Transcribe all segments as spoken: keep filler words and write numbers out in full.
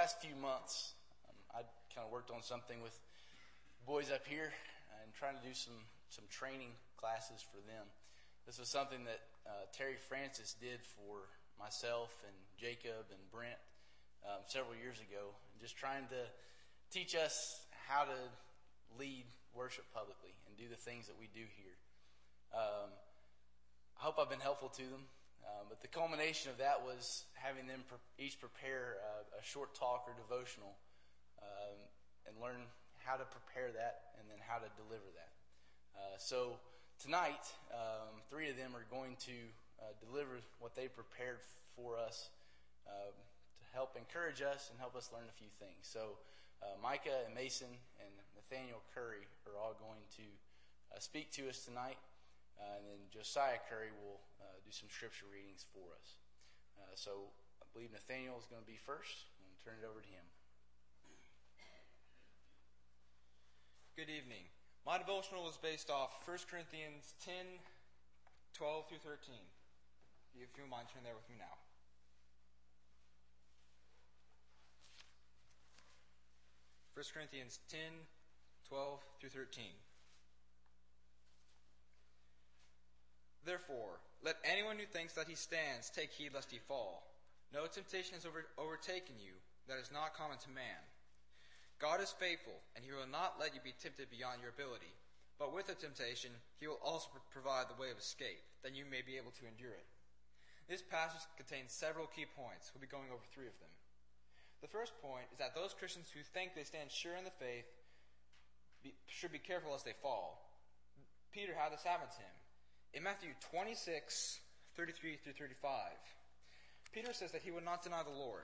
last few months, um, I kind of worked on something with boys up here and trying to do some, some training classes for them. This was something that uh, Terry Francis did for myself and Jacob and Brent um, several years ago, just trying to teach us how to lead worship publicly and do the things that we do here. Um, I hope I've been helpful to them. Um, but the culmination of that was having them pre- each prepare a, a short talk or devotional um, and learn how to prepare that and then how to deliver that. Uh, so tonight, um, three of them are going to uh, deliver what they prepared for us uh, to help encourage us and help us learn a few things. So uh, Micah and Mason and Nathaniel Curry are all going to uh, speak to us tonight. Uh, and then Josiah Curry will uh, do some scripture readings for us. Uh, so I believe Nathaniel is going to be first. I'm going to turn it over to him. Good evening. My devotional is based off First Corinthians ten, twelve through thirteen. If you mind, turn there with me now. First Corinthians ten, twelve through thirteen. Therefore, let anyone who thinks that he stands take heed lest he fall. No temptation has over, overtaken you that is not common to man. God is faithful, and he will not let you be tempted beyond your ability. But with the temptation, he will also provide the way of escape, that you may be able to endure it. This passage contains several key points. We'll be going over three of them. The first point is that those Christians who think they stand sure in the faith be, should be careful lest they fall. Peter had this happen to him. In Matthew twenty-six, thirty-three through thirty-five, Peter says that he would not deny the Lord.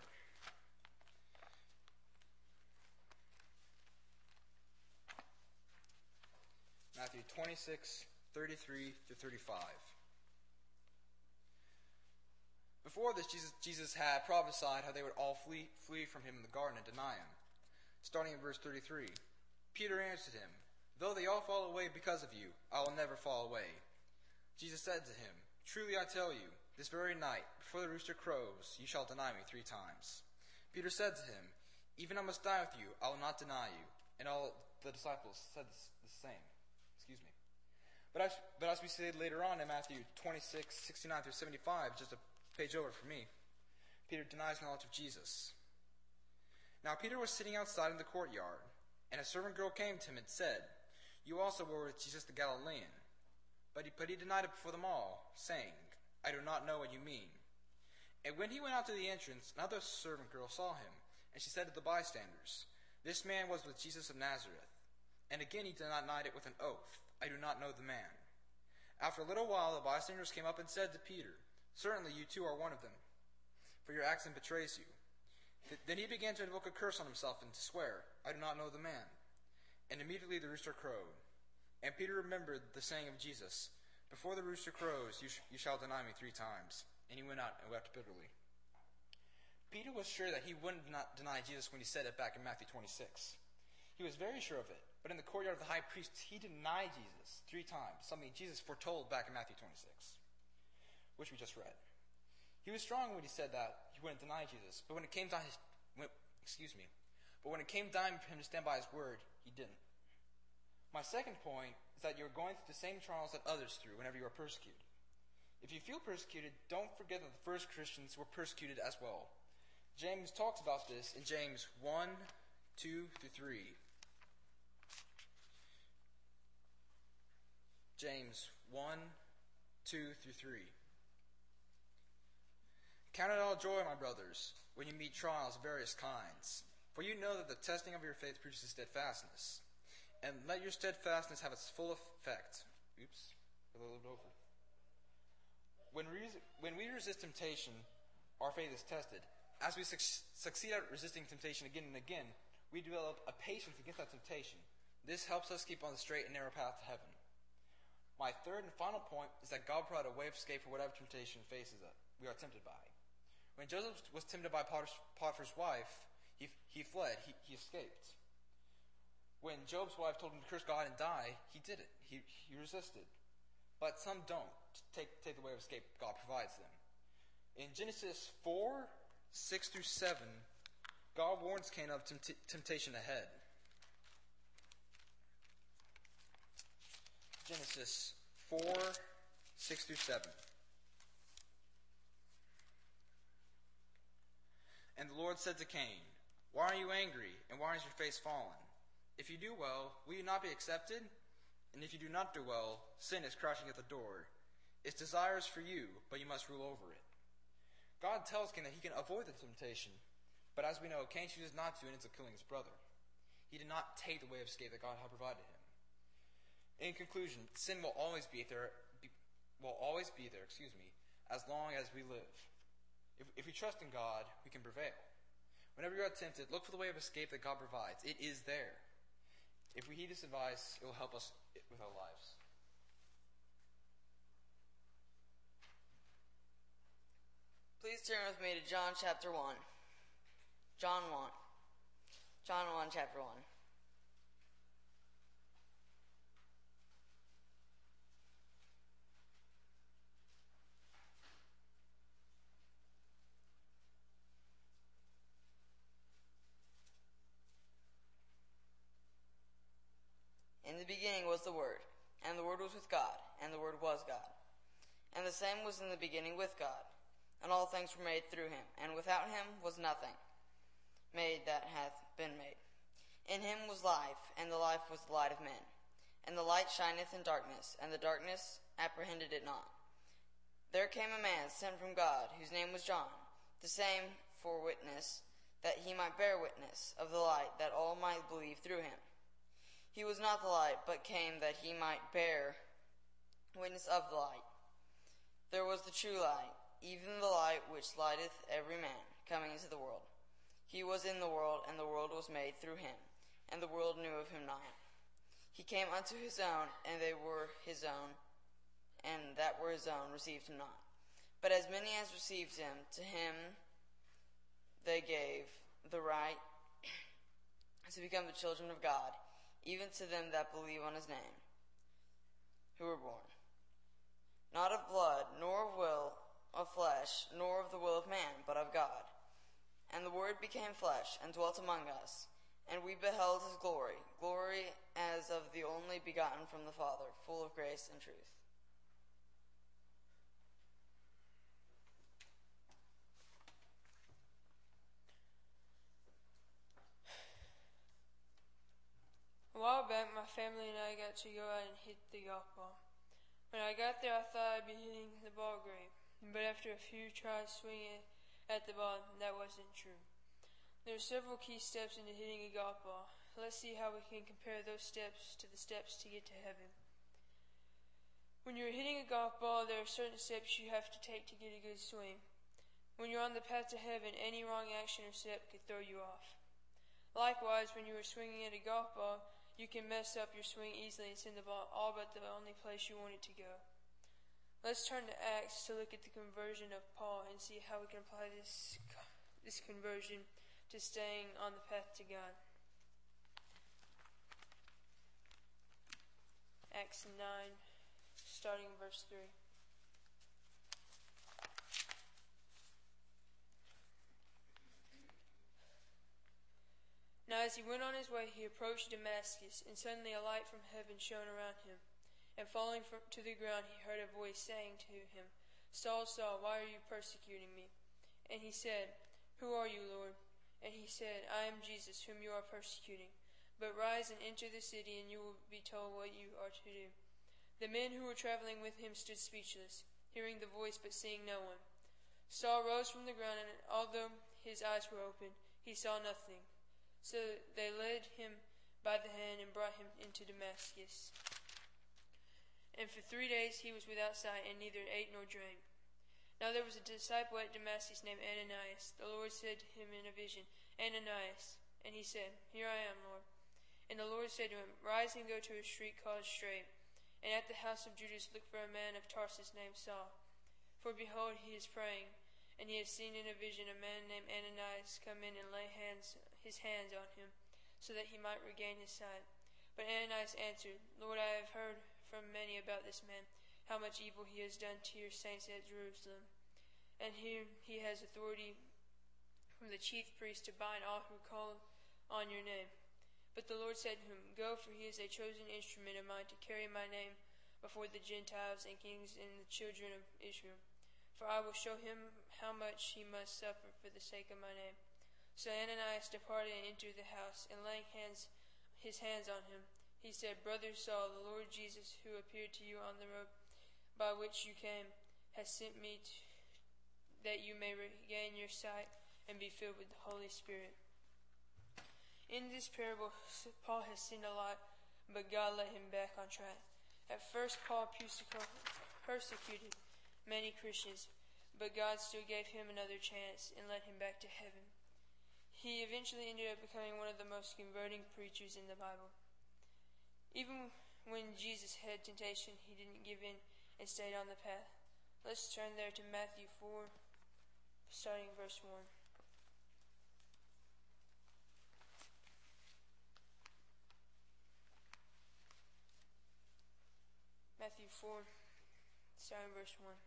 Matthew twenty-six, thirty-three through thirty-five. Before this, Jesus, Jesus had prophesied how they would all flee, flee from him in the garden and deny him. Starting in verse thirty-three, Peter answered him, "Though they all fall away because of you, I will never fall away." Jesus said to him, "Truly I tell you, this very night, before the rooster crows, you shall deny me three times." Peter said to him, "Even I must die with you, I will not deny you." And all the disciples said the same. Excuse me. But as, but as we said later on in Matthew twenty-six, sixty-nine through seventy-five, just a page over for me, Peter denies knowledge of Jesus. Now Peter was sitting outside in the courtyard, and a servant girl came to him and said, "You also were with Jesus the Galilean." But he, but he denied it before them all, saying, "I do not know what you mean." And when he went out to the entrance, another servant girl saw him, and she said to the bystanders, "This man was with Jesus of Nazareth." And again he denied it with an oath, "I do not know the man." After a little while the bystanders came up and said to Peter, "Certainly you too are one of them, for your accent betrays you." Then he began to invoke a curse on himself and to swear, "I do not know the man." And immediately the rooster crowed. And Peter remembered the saying of Jesus, "Before the rooster crows, you, sh- you shall deny me three times." And he went out and wept bitterly. Peter was sure that he wouldn't not deny Jesus when he said it back in Matthew twenty-six. He was very sure of it. But in the courtyard of the high priest, he denied Jesus three times, something Jesus foretold back in Matthew twenty-six, which we just read. He was strong when he said that he wouldn't deny Jesus. But when it came time, his, when, excuse me, but when it came time for him to stand by his word, he didn't. My second point is that you're going through the same trials that others through whenever you are persecuted. If you feel persecuted, don't forget that the first Christians were persecuted as well. James talks about this in James one, two through three. James one, two through three. "Count it all joy, my brothers, when you meet trials of various kinds. For you know that the testing of your faith produces steadfastness. And let your steadfastness have its full effect." Oops, a little bit over. When we, when we resist temptation, our faith is tested. As we su- succeed at resisting temptation again and again, we develop a patience against that temptation. This helps us keep on the straight and narrow path to heaven. My third and final point is that God provided a way of escape for whatever temptation faces us, we are tempted by. When Joseph was tempted by Potiphar's wife, he, he fled, he, he escaped. When Job's wife told him to curse God and die, he did it. He, he resisted. But some don't take, take the way of escape God provides them. In Genesis four, six through seven, God warns Cain of tempt- temptation ahead. Genesis four, six through seven. And the Lord said to Cain, "Why are you angry, and why is your face fallen? If you do well, will you not be accepted? And if you do not do well, sin is crouching at the door. Its desire is for you, but you must rule over it." God tells Cain that he can avoid the temptation. But as we know, Cain chooses not to and ends up killing his brother. He did not take the way of escape that God had provided him. In conclusion, sin will always be there, be, will always be there, excuse me, as long as we live. If, if we trust in God, we can prevail. Whenever you are tempted, look for the way of escape that God provides. It is there. If we heed this advice, it will help us with our lives. Please turn with me to John chapter one. John one. John one, chapter one. In the beginning was the Word, and the Word was with God, and the Word was God. And the same was in the beginning with God. And all things were made through him, and without him was nothing made that hath been made. In him was life, and the life was the light of men. And the light shineth in darkness, and the darkness apprehended it not. There came a man sent from God, whose name was John, the same for witness, that he might bear witness of the light, that all might believe through him. He was not the light, but came that he might bear witness of the light. There was the true light, even the light which lighteth every man coming into the world. He was in the world, and the world was made through him, and the world knew of him not. He came unto his own, and they were his own, and that were his own received him not. But as many as received him, to him they gave the right to become the children of God, even to them that believe on his name, who were born not of blood, nor of will of flesh, nor of the will of man, but of God. And the Word became flesh, and dwelt among us, and we beheld his glory, glory as of the only begotten from the Father, full of grace and truth. A while back, my family and I got to go out and hit the golf ball. When I got there, I thought I'd be hitting the ball great, but after a few tries swinging at the ball, that wasn't true. There are several key steps into hitting a golf ball. Let's see how we can compare those steps to the steps to get to heaven. When you're hitting a golf ball, there are certain steps you have to take to get a good swing. When you're on the path to heaven, any wrong action or step could throw you off. Likewise, when you are swinging at a golf ball, you can mess up your swing easily and send the ball all but the only place you want it to go. Let's turn to Acts to look at the conversion of Paul and see how we can apply this, this conversion to staying on the path to God. Acts nine, starting in verse three. Now as he went on his way, he approached Damascus, and suddenly a light from heaven shone around him. And falling from, to the ground, he heard a voice saying to him, "Saul, Saul, why are you persecuting me?" And he said, "Who are you, Lord?" And he said, "I am Jesus, whom you are persecuting. But rise and enter the city, and you will be told what you are to do." The men who were traveling with him stood speechless, hearing the voice but seeing no one. Saul rose from the ground, and although his eyes were open, he saw nothing. So they led him by the hand and brought him into Damascus. And for three days he was without sight, and neither ate nor drank. Now there was a disciple at Damascus named Ananias. The Lord said to him in a vision, "Ananias." And he said, "Here I am, Lord." And the Lord said to him, "Rise and go to a street called Straight, and at the house of Judas look for a man of Tarsus named Saul. For behold, he is praying, and he has seen in a vision a man named Ananias come in and lay hands, his hands on him, so that he might regain his sight." But Ananias answered, "Lord, I have heard from many about this man, how much evil he has done to your saints at Jerusalem. And here he has authority from the chief priests to bind all who call on your name. But the Lord said to him, Go, for he is a chosen instrument of mine to carry my name before the Gentiles and kings and the children of Israel. For I will show him how much he must suffer for the sake of my name. So Ananias departed and entered the house, and laying hands, his hands on him, he said, Brother Saul, the Lord Jesus, who appeared to you on the road by which you came, has sent me to, that you may regain your sight and be filled with the Holy Spirit. In this parable, Paul has sinned a lot, but God led him back on track. At first, Paul persecuted many Christians, but God still gave him another chance and led him back to heaven. He eventually ended up becoming one of the most converting preachers in the Bible. Even when Jesus had temptation, he didn't give in and stayed on the path. Let's turn there to Matthew four, starting verse one. Matthew four, starting verse one.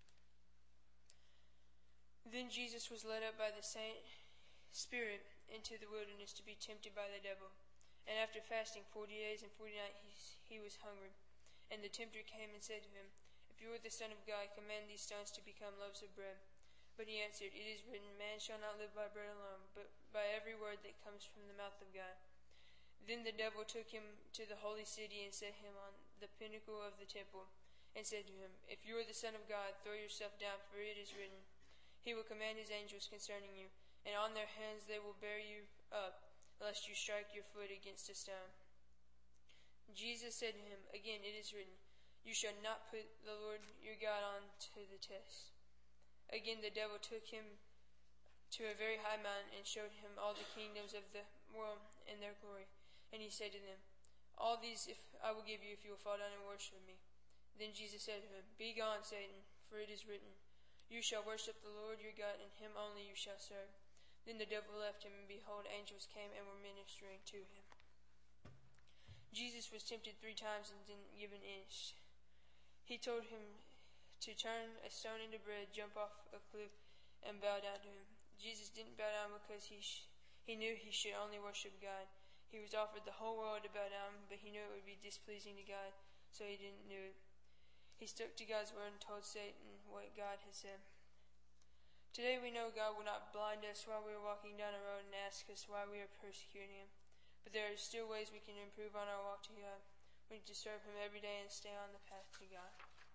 Then Jesus was led up by the same Spirit into the wilderness to be tempted by the devil. And after fasting forty days and forty nights, he, he was hungry. And the tempter came and said to him, If you are the Son of God, command these stones to become loaves of bread. But he answered, It is written, Man shall not live by bread alone, but by every word that comes from the mouth of God. Then the devil took him to the holy city and set him on the pinnacle of the temple, and said to him, If you are the Son of God, throw yourself down, for it is written, He will command his angels concerning you, and on their hands they will bear you up, lest you strike your foot against a stone. Jesus said to him, Again it is written, You shall not put the Lord your God on to the test. Again the devil took him to a very high mountain and showed him all the kingdoms of the world and their glory. And he said to them, All these if I will give you if you will fall down and worship me. Then Jesus said to him, Begone, Satan, for it is written, You shall worship the Lord your God, and him only you shall serve. Then the devil left him, and behold, angels came and were ministering to him. Jesus was tempted three times and didn't give an inch. He told him to turn a stone into bread, jump off a cliff, and bow down to him. Jesus didn't bow down because he sh- he knew he should only worship God. He was offered the whole world to bow down, but he knew it would be displeasing to God, so he didn't do it. He stuck to God's word and told Satan what God had said. Today we know God will not blind us while we are walking down a road and ask us why we are persecuting him. But there are still ways we can improve on our walk to God. We need to serve him every day and stay on the path to God.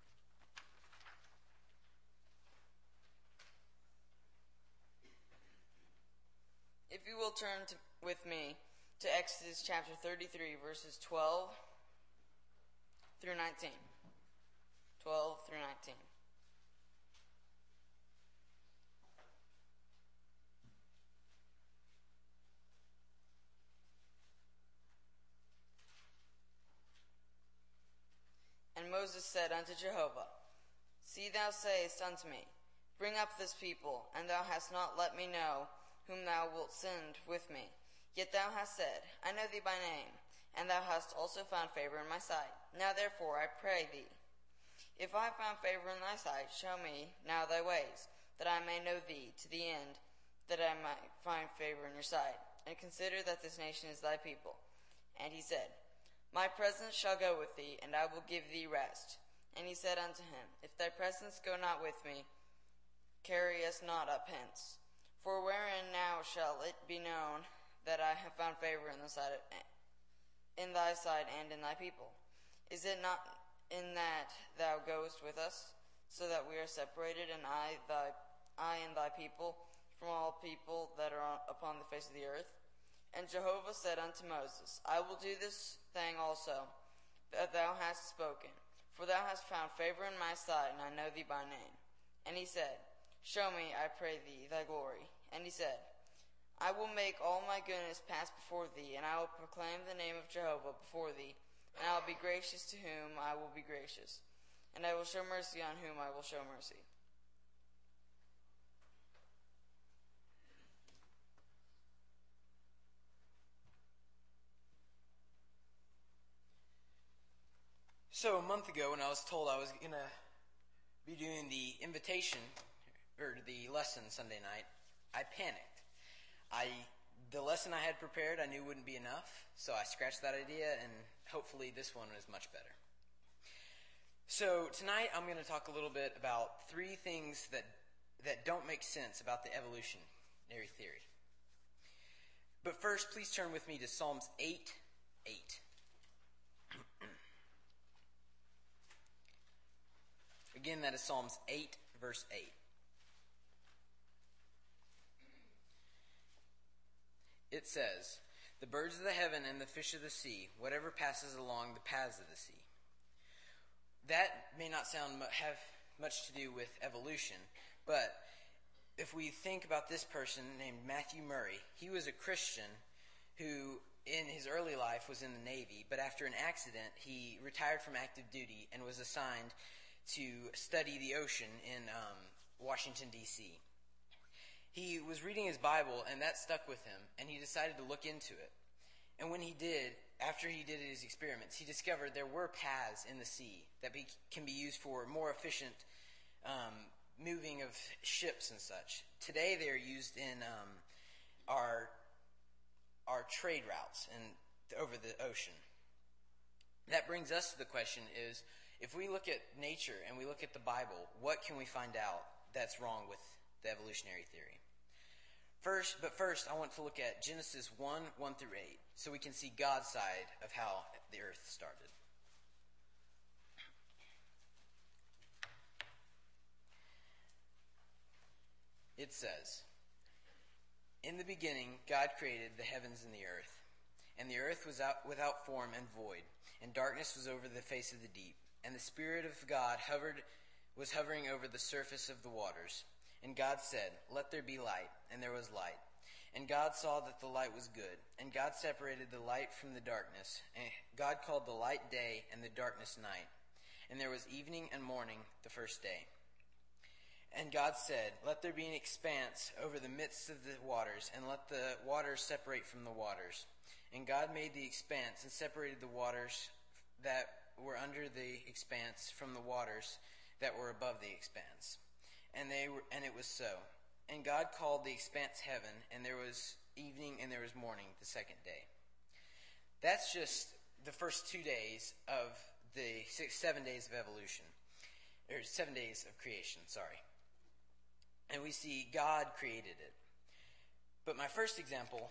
If you will turn to, with me to Exodus chapter thirty-three, verses twelve through nineteen. twelve through nineteen. And Moses said unto Jehovah, See, thou sayest unto me, Bring up this people, and thou hast not let me know whom thou wilt send with me. Yet thou hast said, I know thee by name, and thou hast also found favor in my sight. Now therefore I pray thee, if I have found favor in thy sight, show me now thy ways, that I may know thee to the end, that I might find favor in your sight. And consider that this nation is thy people. And he said, My presence shall go with thee, and I will give thee rest. And he said unto him, If thy presence go not with me, carry us not up hence. For wherein now shall it be known that I have found favor in the sight of, in thy sight and in thy people? Is it not in that thou goest with us, so that we are separated, and I, thy, I and thy people, from all people that are on, upon the face of the earth? And Jehovah said unto Moses, I will do this thing also, that thou hast spoken, for thou hast found favor in my sight, and I know thee by name. And he said, Show me, I pray thee, thy glory. And he said, I will make all my goodness pass before thee, and I will proclaim the name of Jehovah before thee, and I will be gracious to whom I will be gracious, and I will show mercy on whom I will show mercy. So a month ago when I was told I was going to be doing the invitation, or the lesson Sunday night, I panicked. I the lesson I had prepared I knew wouldn't be enough, so I scratched that idea, and hopefully this one is much better. So tonight I'm going to talk a little bit about three things that that don't make sense about the evolutionary theory. But first, please turn with me to Psalms eight eight. Again, that is Psalms eight, verse eight. It says, "The birds of the heaven and the fish of the sea, whatever passes along the paths of the sea." That may not sound have much to do with evolution, but if we think about this person named Matthew Murray, he was a Christian who in his early life was in the Navy, but after an accident he retired from active duty and was assigned to study the ocean in um, Washington, D C He was reading his Bible, and that stuck with him, and he decided to look into it. And when he did, after he did his experiments, he discovered there were paths in the sea that be, can be used for more efficient um, moving of ships and such. Today they are used in um, our our trade routes and over the ocean. That brings us to the question is, if we look at nature and we look at the Bible, what can we find out that's wrong with the evolutionary theory? First, but first, I want to look at Genesis one, one through eight, so we can see God's side of how the earth started. It says, "In the beginning, God created the heavens and the earth. And the earth was out without form and void, and darkness was over the face of the deep. And the Spirit of God hovered, was hovering over the surface of the waters. And God said, 'Let there be light,' and there was light. And God saw that the light was good. And God separated the light from the darkness. And God called the light day, and the darkness night. And there was evening and morning the first day. And God said, 'Let there be an expanse over the midst of the waters, and let the waters separate from the waters.' And God made the expanse and separated the waters that were under the expanse from the waters that were above the expanse. And they were, and it was so. And God called the expanse heaven, and there was evening and there was morning the second day." That's just the first two days of the six, seven days of evolution, or seven days of creation, sorry. And we see God created it. But my first example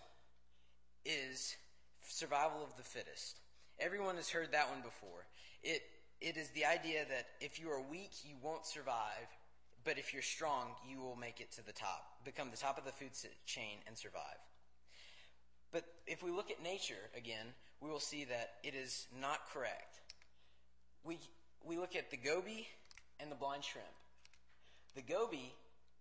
is survival of the fittest. Everyone has heard that one before. It it is the idea that if you are weak, you won't survive, but if you're strong, you will make it to the top, become the top of the food chain and survive. But if we look at nature again, we will see that it is not correct. We we look at the goby and the blind shrimp. The goby,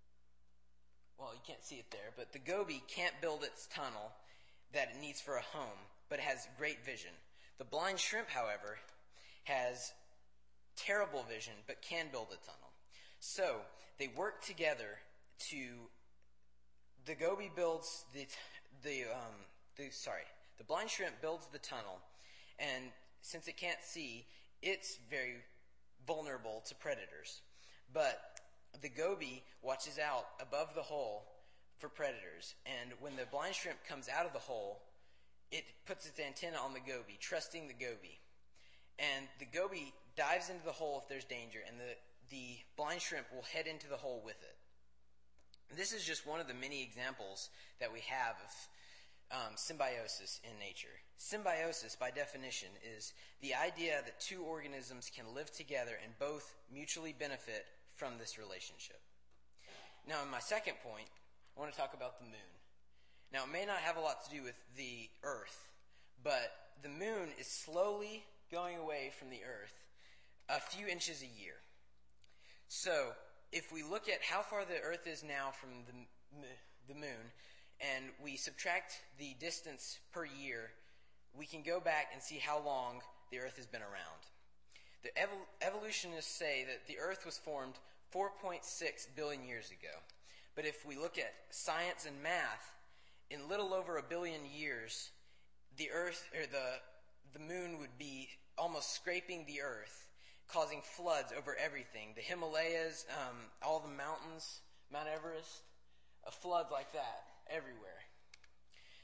well, you can't see it there, but the goby can't build its tunnel that it needs for a home, but it has great vision. The blind shrimp, however, has terrible vision, but can build a tunnel. So they work together to. The goby builds the the um the sorry the blind shrimp builds the tunnel, and since it can't see, it's very vulnerable to predators. But the goby watches out above the hole for predators, and when the blind shrimp comes out of the hole, it puts its antenna on the goby, trusting the goby. And the goby dives into the hole if there's danger, and the, the blind shrimp will head into the hole with it. This is just one of the many examples that we have of um, symbiosis in nature. Symbiosis, by definition, is the idea that two organisms can live together and both mutually benefit from this relationship. Now, in my second point, I want to talk about the moon. Now, it may not have a lot to do with the Earth, but the moon is slowly going away from the Earth a few inches a year. So, if we look at how far the Earth is now from the, the moon, and we subtract the distance per year, we can go back and see how long the Earth has been around. The evol- evolutionists say that the Earth was formed four point six billion years ago. But if we look at science and math, in little over a billion years, the Earth or the the moon would be almost scraping the Earth, causing floods over everything. The Himalayas, um, all the mountains, Mount Everest, a flood like that everywhere.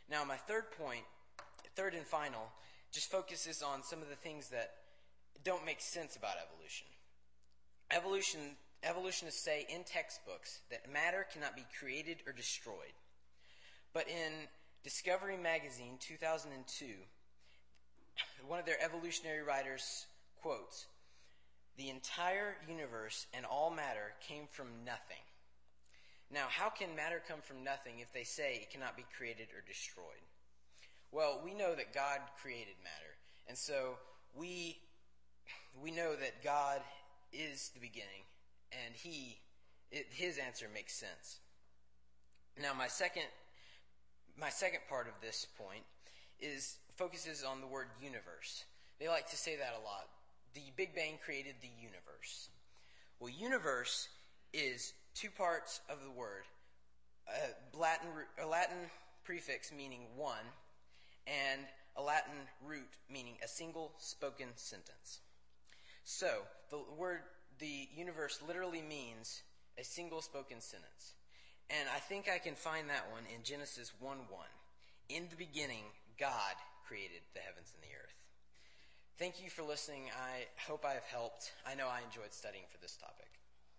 Now, my third point, third and final, just focuses on some of the things that don't make sense about evolution. Evolution, evolutionists say in textbooks that matter cannot be created or destroyed. But in Discovery Magazine two thousand two, one of their evolutionary writers quotes, "The entire universe and all matter came from nothing." Now, how can matter come from nothing if they say it cannot be created or destroyed? Well, we know that God created matter, and so we we know that God is the beginning, and He it, His answer makes sense. Now, my second my second part of this point is focuses on the word universe. They like to say that a lot. The Big Bang created the universe. Well, universe is two parts of the word, a Latin, a Latin prefix meaning one, and a Latin root meaning a single spoken sentence. So, the word, the universe literally means a single spoken sentence. And I think I can find that one in Genesis one one. In the beginning, God created the heavens and the earth. Thank you for listening. I hope I have helped. I know I enjoyed studying for this topic.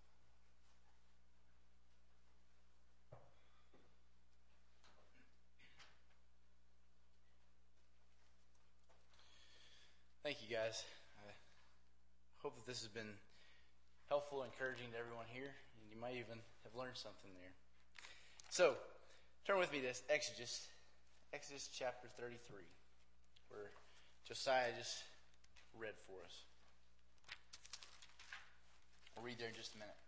Thank you, guys. I hope that this has been helpful, encouraging to everyone here, and you might even have learned something there. So, turn with me to Exodus, Exodus chapter thirty-three, where Josiah just read for us. I'll read there in just a minute.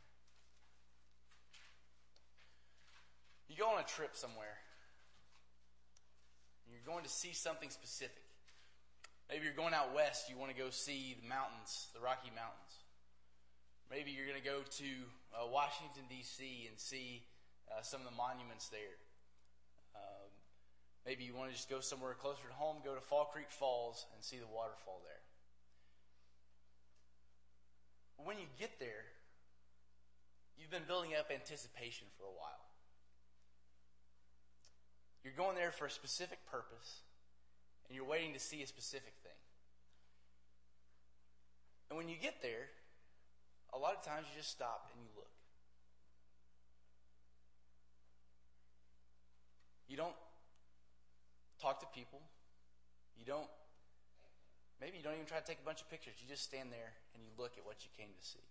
You go on a trip somewhere, and you're going to see something specific. Maybe you're going out west, you want to go see the mountains, the Rocky Mountains. Maybe you're going to go to uh, Washington, D C and see uh, some of the monuments there. Um, maybe you want to just go somewhere closer to home, go to Fall Creek Falls and see the waterfall there. When you get there, you've been building up anticipation for a while. You're going there for a specific purpose, and you're waiting to see a specific thing. And when you get there, a lot of times you just stop and you look. You don't talk to people. You don't, maybe you don't even try to take a bunch of pictures. You just stand there and you look at what you came to see.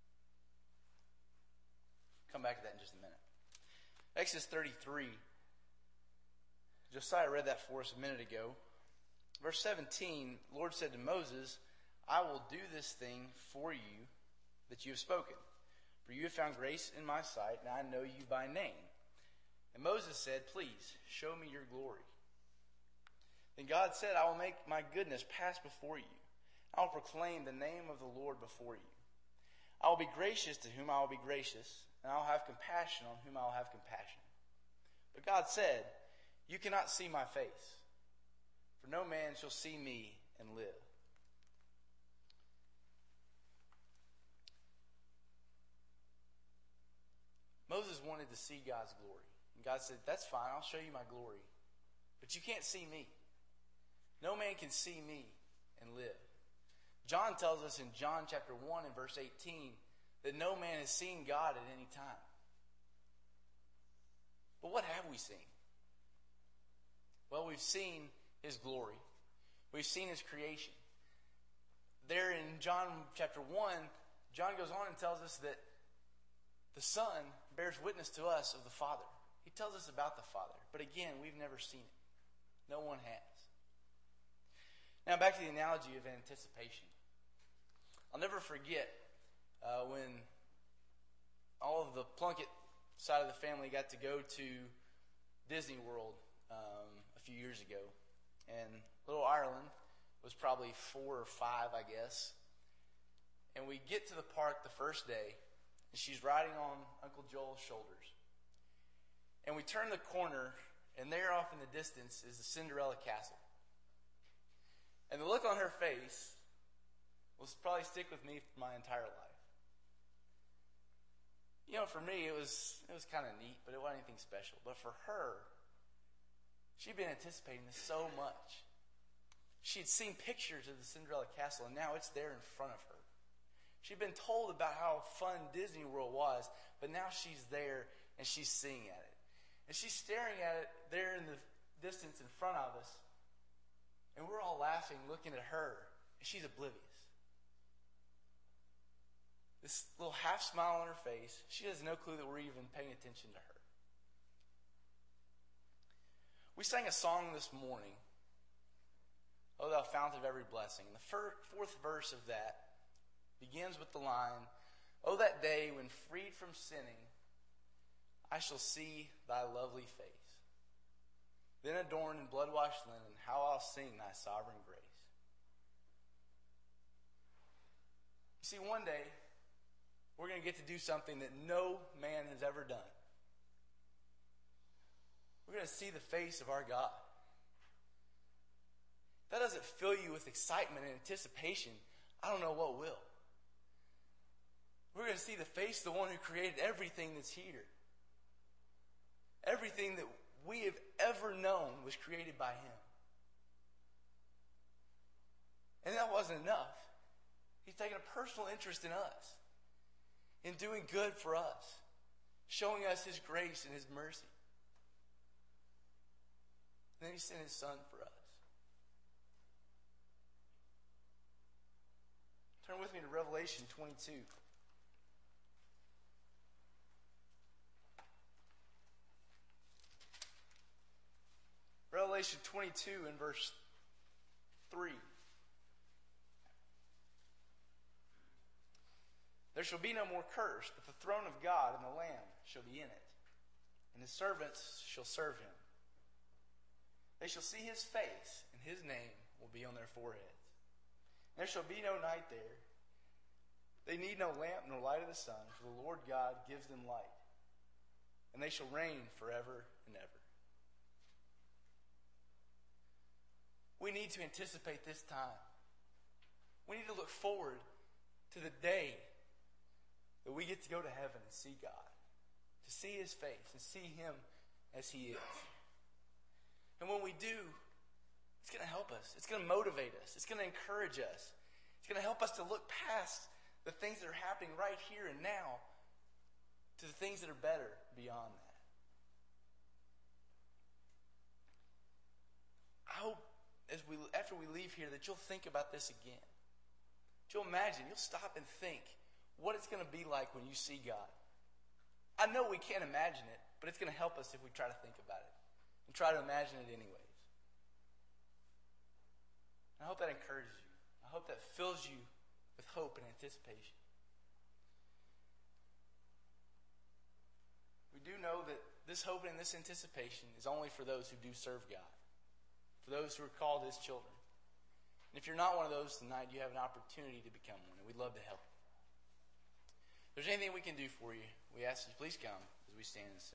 Come back to that in just a minute. Exodus thirty-three. Josiah read that for us a minute ago. Verse seventeen, the Lord said to Moses, "I will do this thing for you that you have spoken. For you have found grace in my sight, and I know you by name." And Moses said, "Please, show me your glory." Then God said, "I will make my goodness pass before you. I will proclaim the name of the Lord before you. I will be gracious to whom I will be gracious, and I will have compassion on whom I will have compassion." But God said, "You cannot see my face, for no man shall see me and live." Moses wanted to see God's glory. And God said, "That's fine, I'll show you my glory. But you can't see me. No man can see me and live." John tells us in John chapter one and verse eighteen that no man has seen God at any time. But what have we seen? Well, we've seen His glory. We've seen His creation. There in John chapter one, John goes on and tells us that the Son bears witness to us of the Father. He tells us about the Father. But again, we've never seen it. No one has. Now back to the analogy of anticipation. I'll never forget uh, when all of the Plunkett side of the family got to go to Disney World um, a few years ago. And little Ireland was probably four or five, I guess. And we get to the park the first day, and she's riding on Uncle Joel's shoulders. And we turn the corner, and there off in the distance is the Cinderella Castle. And the look on her face will probably stick with me for my entire life. You know, for me, it was it was kind of neat, but it wasn't anything special. But for her, She'd been anticipating this so much. She'd seen pictures of the Cinderella castle, and now it's there in front of her. She'd been told about how fun Disney World was, but now she's there and she's seeing at it. And she's staring at it there in the distance in front of us, and we're all laughing, looking at her, and she's oblivious. This little half smile on her face, she has no clue that we're even paying attention to her. We sang a song this morning, "O thou fount of every blessing." The fir- fourth verse of that begins with the line, "O that day when freed from sinning, I shall see thy lovely face. Then adorned in blood-washed linen, how I'll sing thy sovereign grace." You see, one day, we're going to get to do something that no man has ever done. We're going to see the face of our God. If that doesn't fill you with excitement and anticipation, I don't know what will. We're going to see the face of the one who created everything that's here. Everything that we have ever known was created by him. And that wasn't enough. He's taken a personal interest in us, in doing good for us, showing us his grace and his mercy. And then he sent his son for us. Turn with me to Revelation twenty-two. Revelation twenty-two and verse three. "There shall be no more curse, but the throne of God and the Lamb shall be in it, and his servants shall serve him. They shall see his face, and his name will be on their foreheads. There shall be no night there. They need no lamp nor light of the sun, for the Lord God gives them light. And they shall reign forever and ever." We need to anticipate this time. We need to look forward to the day that we get to go to heaven and see God, to see his face and see him as he is. And when we do, it's going to help us. It's going to motivate us. It's going to encourage us. It's going to help us to look past the things that are happening right here and now to the things that are better beyond that. I hope as we after we leave here that you'll think about this again. That you'll imagine, you'll stop and think what it's going to be like when you see God. I know we can't imagine it, but it's going to help us if we try to think about it and try to imagine it anyways. And I hope that encourages you. I hope that fills you with hope and anticipation. We do know that this hope and this anticipation is only for those who do serve God, for those who are called his children. And if you're not one of those tonight, you have an opportunity to become one, and we'd love to help. If there's anything we can do for you, we ask you please come as we stand and sing.